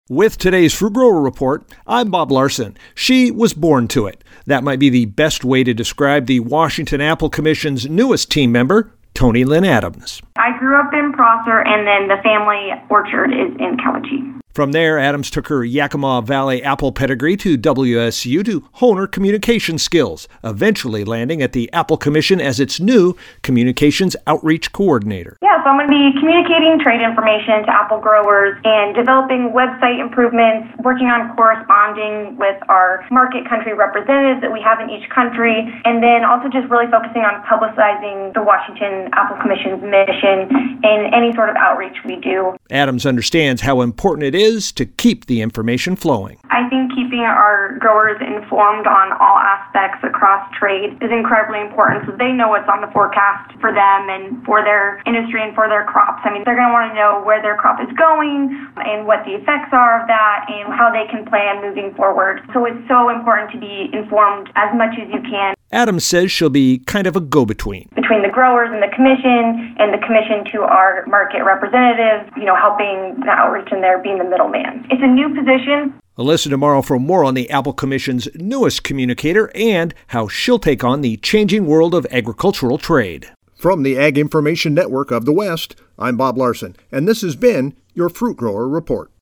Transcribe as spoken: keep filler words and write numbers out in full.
With today's Fruit Grower Report, I'm Bob Larson. She was born to it. That might be the best way to describe the Washington Apple Commission's newest team member, Toni Lynn Adams. I grew up in Prosser, and then the family orchard is in Cowichan. From there, Adams took her Yakima Valley apple pedigree to W S U to hone her communication skills, eventually landing at the Apple Commission as its new Communications Outreach Coordinator. Yeah, so I'm going to be communicating trade information to apple growers and developing website improvements, working on corresponding with our market country representatives that we have in each country, and then also just really focusing on publicizing the Washington Apple Commission's mission in any sort of outreach we do. Adams understands how important it is to keep the information flowing. I think keeping our growers informed on all aspects across trade is incredibly important so they know what's on the forecast for them and for their industry and for their crops. I mean, they're going to want to know where their crop is going and what the effects are of that and how they can plan moving forward. So it's so important to be informed as much as you can. Adams says she'll be kind of a go-between. Between the growers and the commission, and the commission to our market representatives, you know, helping the outreach and there being the middleman. It's a new position. Listen tomorrow for more on the Apple Commission's newest communicator and how she'll take on the changing world of agricultural trade. From the Ag Information Network of the West, I'm Bob Larson, and this has been your Fruit Grower Report.